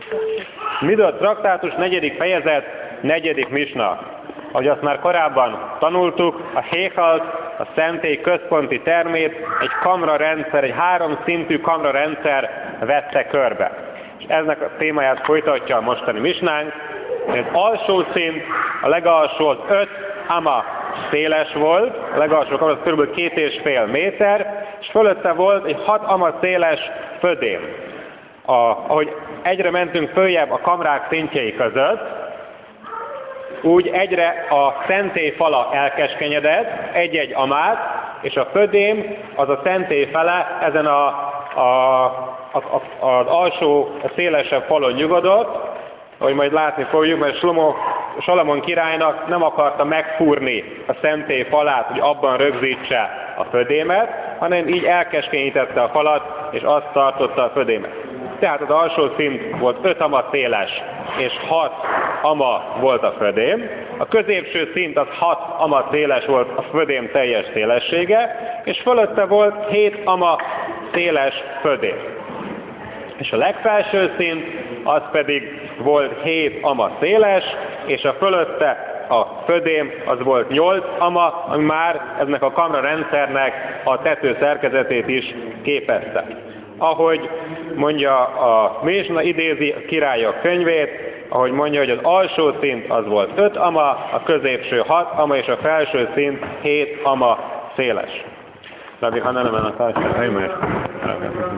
Midot traktátus, 4. fejezet, 4. misna. Ahogy azt már korábban tanultuk, a héhalt, a szentély központi termét egy kamrarendszer, egy 3 szintű kamrarendszer vette körbe. És eznek a témáját folytatja a mostani misnánk. Az alsó szint, a legalsó az 5 ama széles volt, a legalsó kamra az kb. 2,5 méter, és fölötte volt egy 6 ama széles födém. Ahogy egyre mentünk följebb a kamrák szintjei között, úgy egyre a szentély fala elkeskenyedett, egy-egy amát, és a födém az a szentély fele ezen az alsó, a szélesebb falon nyugodott, ahogy majd látni fogjuk, mert Salamon királynak nem akarta megfúrni a szentély falát, hogy abban rögzítse a födémet, hanem így elkeskenyítette a falat, és azt tartotta a födémet. Tehát az alsó szint volt 5 ama széles, és 6 ama volt a födém. A középső szint az 6 ama széles volt a födém teljes szélessége, és fölötte volt 7 ama széles födém. És a legfelső szint az pedig volt 7 ama széles, és a fölötte a födém az volt 8 ama, ami már ennek a kamrarendszernek a tető szerkezetét is képezte. Ahogy mondja a misna, idézi a királyok könyvét, ahogy mondja, hogy az alsó szint az volt 5 ama, a középső 6 ama, és a felső szint 7 ama széles. Rabbi Hanan a